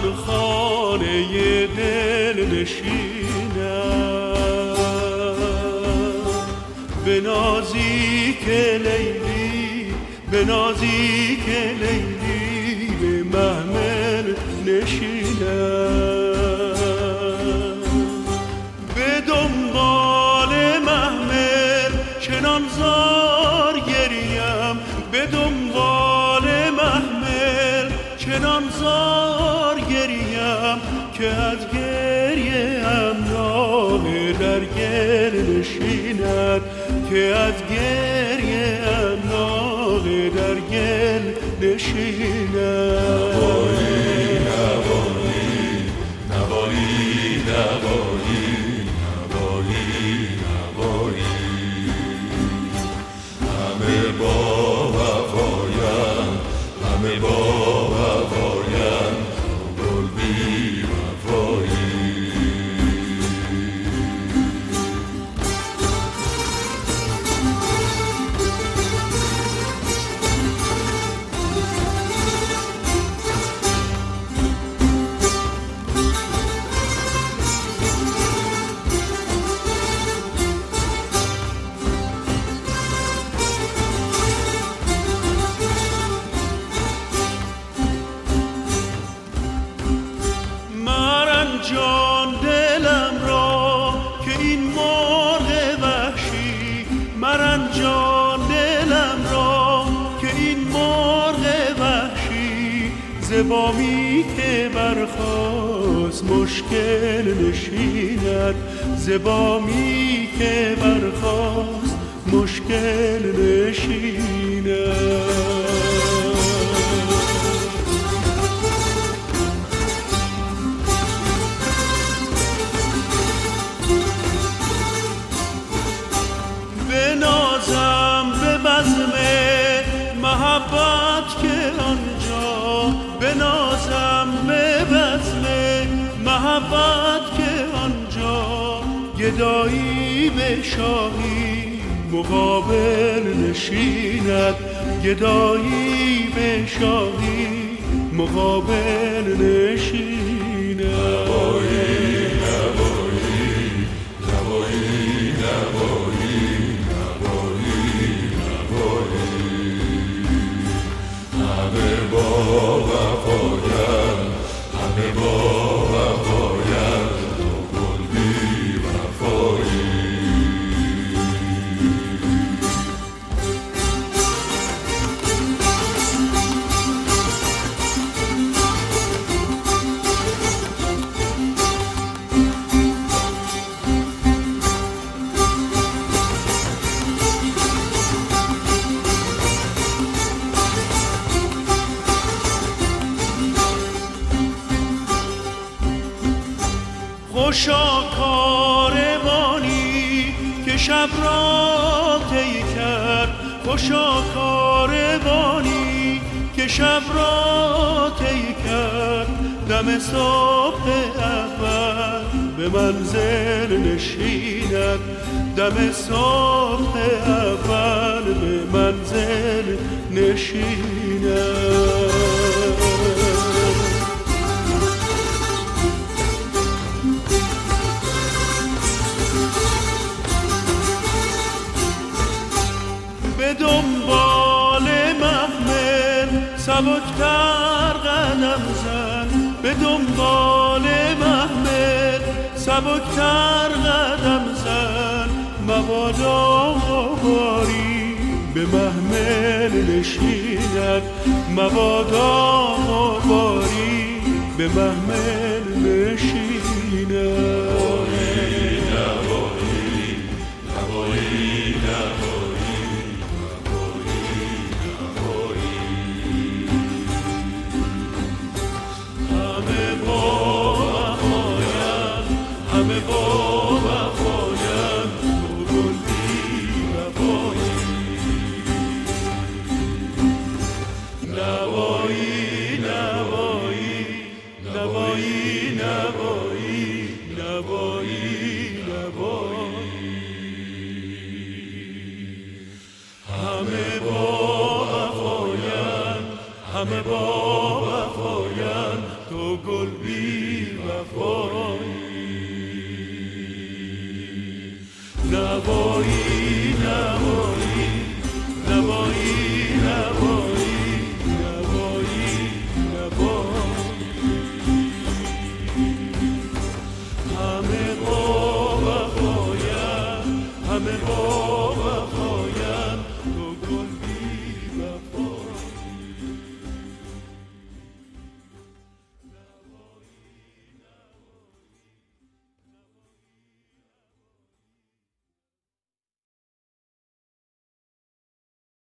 من خانه دل نشینم، به نازیک لیلی، به نازیک لیلی به محمل نشینم، به دنبال محمل چنان زار گریم، به دنبال محمل چنان زار گریم که از گریه ام ناله در گل نشیند، که از گریه ام ناله در گل نشیند. نوایی نوایی نوایی نوایی نوایی نوایی، همه با وفایم، همه با وفایم، گل بی وفایی. جان دلم را که این مرغ وحشی، مرن جان دلم را که این مرغ وحشی، ز بامی که برخاست مشکل نشیند، ز بامی که برخاست مشکل نشیند. بنازم به بزم محبت که آنجا، بنازم به بزم محبت که آنجا، گدایی به شاهی مقابل نشیند، گدایی به شاهی مقابل نشیند. نوایی نوایی نوایی نوایی همه با وفایم، همه با وفایم، تو گل بی وفایی. خوشا کاروانی که شب را طی کرد، خوشا کاروانی که شب را طی کرد، دم صبح اول به منزل نشیند، دم صبح اول به منزل نشیند. به دنبال محمل سبکتر قدم زن، به دنبال محمل سبکتر قدم زن، مبادا باری به محمل نشیند، مبادا باری به محمل نشیند. همه با وفاین تو گل بی وفایی. نوایی نوایی نوایی نوایی نوایی نوایی، همه با وفایم، همه با